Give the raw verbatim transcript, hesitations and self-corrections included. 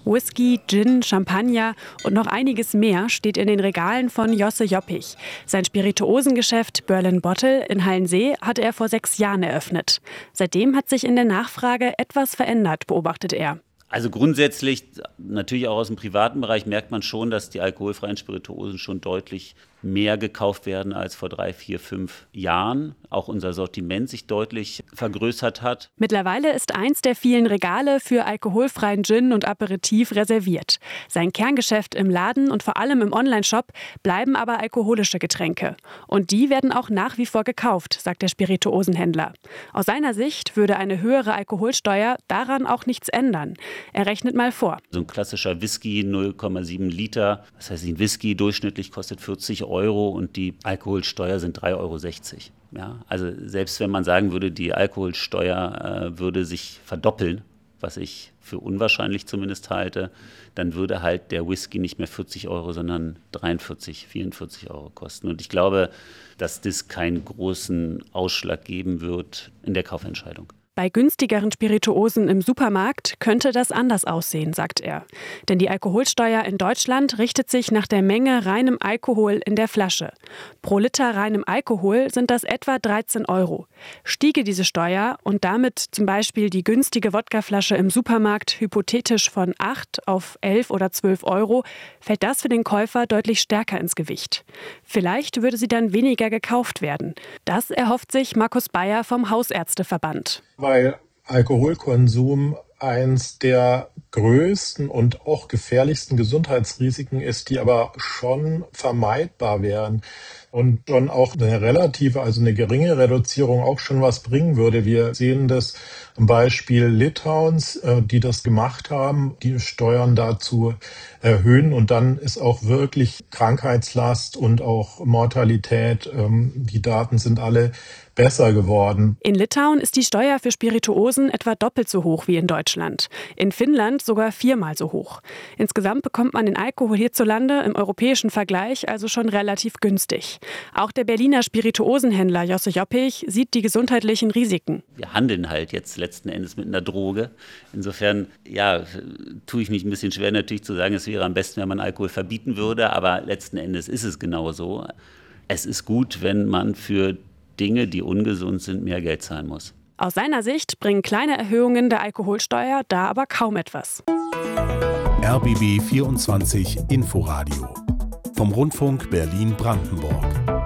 Whisky, Gin, Champagner und noch einiges mehr steht in den Regalen von Josse Joppich. Sein Spirituosengeschäft Berlin Bottle in Hallensee hat er vor sechs Jahren eröffnet. Seitdem hat sich in der Nachfrage etwas verändert, beobachtet er. Also grundsätzlich, natürlich auch aus dem privaten Bereich, merkt man schon, dass die alkoholfreien Spirituosen schon deutlich mehr gekauft werden als vor drei, vier, fünf Jahren. Auch unser Sortiment sich deutlich vergrößert hat. Mittlerweile ist eins der vielen Regale für alkoholfreien Gin und Aperitif reserviert. Sein Kerngeschäft im Laden und vor allem im Onlineshop bleiben aber alkoholische Getränke. Und die werden auch nach wie vor gekauft, sagt der Spirituosenhändler. Aus seiner Sicht würde eine höhere Alkoholsteuer daran auch nichts ändern. Er rechnet mal vor. So ein klassischer Whisky, null Komma sieben Liter. Das heißt, ein Whisky durchschnittlich kostet vierzig Euro und die Alkoholsteuer sind drei Euro sechzig. Ja, also selbst wenn man sagen würde, die Alkoholsteuer äh, würde sich verdoppeln, was ich für unwahrscheinlich zumindest halte, dann würde halt der Whisky nicht mehr vierzig Euro, sondern dreiundvierzig, vierundvierzig Euro kosten. Und ich glaube, dass das keinen großen Ausschlag geben wird in der Kaufentscheidung. Bei günstigeren Spirituosen im Supermarkt könnte das anders aussehen, sagt er. Denn die Alkoholsteuer in Deutschland richtet sich nach der Menge reinem Alkohol in der Flasche. Pro Liter reinem Alkohol sind das etwa dreizehn Euro. Stiege diese Steuer und damit zum Beispiel die günstige Wodkaflasche im Supermarkt hypothetisch von acht auf elf oder zwölf Euro, fällt das für den Käufer deutlich stärker ins Gewicht. Vielleicht würde sie dann weniger gekauft werden. Das erhofft sich Markus Bayer vom Hausärzteverband. Weil Alkoholkonsum eins der größten und auch gefährlichsten Gesundheitsrisiken ist, die aber schon vermeidbar wären und schon auch eine relative, also eine geringe Reduzierung auch schon was bringen würde. Wir sehen das am Beispiel Litauens, die das gemacht haben, die Steuern dazu erhöhen und dann ist auch wirklich Krankheitslast und auch Mortalität, die Daten sind alle besser geworden. In Litauen ist die Steuer für Spirituosen etwa doppelt so hoch wie in Deutschland. In Finnland sogar viermal so hoch. Insgesamt bekommt man den Alkohol hierzulande im europäischen Vergleich also schon relativ günstig. Auch der Berliner Spirituosenhändler Josse Joppich sieht die gesundheitlichen Risiken. Wir handeln halt jetzt letzten Endes mit einer Droge. Insofern, ja, tue ich mich ein bisschen schwer natürlich zu sagen, es wäre am besten, wenn man Alkohol verbieten würde, aber letzten Endes ist es genauso. Es ist gut, wenn man für Dinge, die ungesund sind, mehr Geld zahlen muss. Aus seiner Sicht bringen kleine Erhöhungen der Alkoholsteuer da aber kaum etwas. R B B vierundzwanzig Inforadio vom Rundfunk Berlin-Brandenburg.